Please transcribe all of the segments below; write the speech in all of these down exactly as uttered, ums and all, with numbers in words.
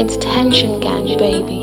It's Tension Gang, baby.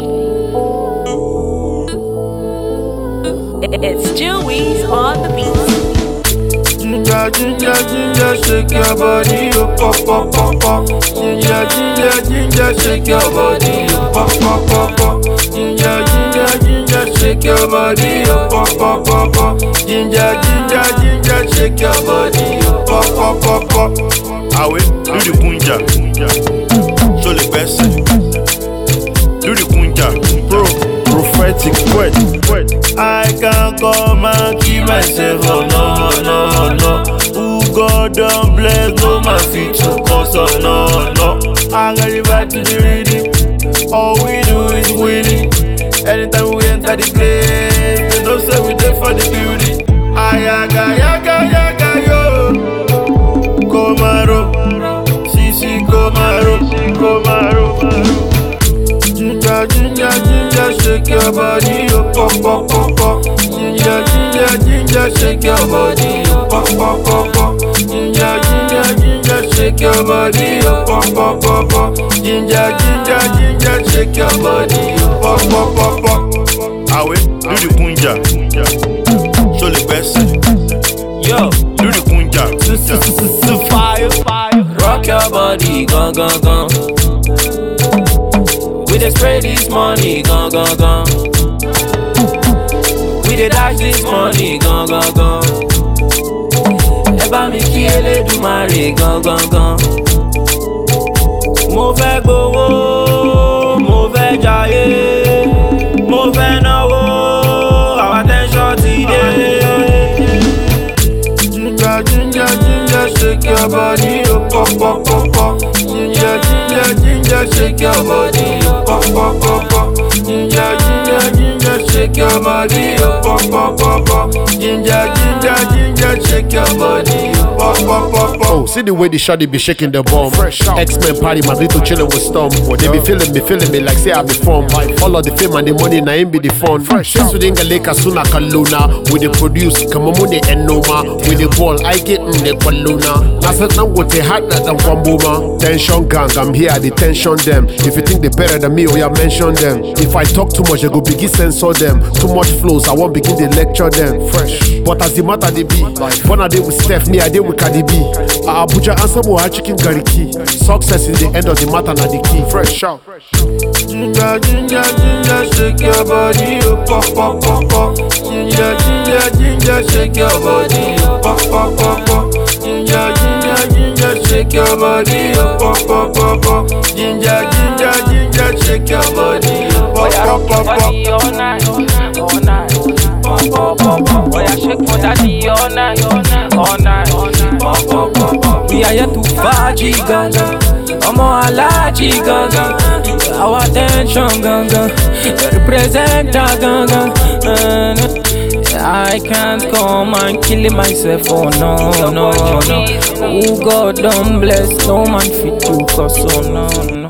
It's Jewies on the beat. Ginger, ginger, ginger, shake your body, oh, pop, pop, pop, pop. Ginger, ginger, ginger, shake your body, oh, pop, pop, pop, pop. Ginger, ginger, ginger, shake your body, oh, pop, pop, pop, pop. Ginger, ginger, ginger, shake your body, oh, pop, pop, pop, pop. Ah ouais, do the kunja, show the best. Do the kunja, pro, prophetic, word, word. I can't come and keep myself, oh no, no, no. Who God don't bless, no man fit to cause, oh no, no. I got it back to the reading, all we do is winning. Anytime we enter the place, they don't say we there for the beauty. Ayaga, yaga, yaga, yo. Komaro, Sisi, Komaro, Komaro. Ginger, ginger, ginger, shake your body, oh, pop, pop, pop, pop. Ginger, ginger, ginger, shake your body, oh, pop, pop, pop, pop. Ginger, ginger, ginger, shake your body, oh, pop, pop, pop, pop. Ginger, ginger, ginger, shake your body, oh, pop, pop, pop, pop. Ah ouais, do the kunja, show the best. Yo, do the kunja, fire, fire. Rock your body, gone, gone, gone. We dey spray this money, gone, gone, gone. We dey dash this money, gone, gone, gone. Eba mi kí Elédùmarè, gone, gone, gone. Mo fẹ́ gbowó, mo fẹ́ jayé, mo fẹ́ náwó, our attention ti dé. Ginger, ginger, ginger, shake your body, oh, pop, pop, pop, pop. Ginger, ginger, ginger, shake your body, oh, pop, pop, pop, pop. Ginger, ginger, ginger, shake your body, oh, pop, pop, pop, pop. Ginger, ginger, ginger, shake your body, oh, pop, pop, pop, pop. Oh, see the way the shawty be shaking the bomb. X-Men party, my little chillin' with Storm. They be feeling me, feeling me like say I be from. All of the fame and the money, na him be the fun. Since we didn't get Lake Asuna Kaluna, we the produce, Kamamune and Noma. We the ball, I get in the Kaluna. I said now what they had that and Wambuma. Tension gang, I'm here, they tension them. If you think they better than me, oh yeah, mention them. If I talk too much, they go begin censor them. Too much flows, I won't begin to lecture them. Fresh, but as the matter they be, one I did with Stephanie, I did with Cardi B. Uh, Abuja answer more chicken gariki. Success is the end of the matter, not the key. Fresh shout. Ginger, ginger, ginger, shake your body, oh, pop, pop, pop, pop. Ginger, ginger, ginger, shake your body, oh, pop, pop, pop, pop. Ginger, ginger, ginger, shake your body, oh, pop, pop, pop, pop. Ginger, ginger, ginger, shake your body, oh, pop, pop, pop, pop. All night, all night, pop, pop, pop, pop. Boy, I shake for daddy all night, all night, all night, pop, pop, pop, pop. We are here to party, ganga. Omo alaji, ganga. Our attention, ganga. Represent, ganga. I can't come and kill myself, oh no, no, no. Oh God, don't bless, no man fit to cause, oh no, no.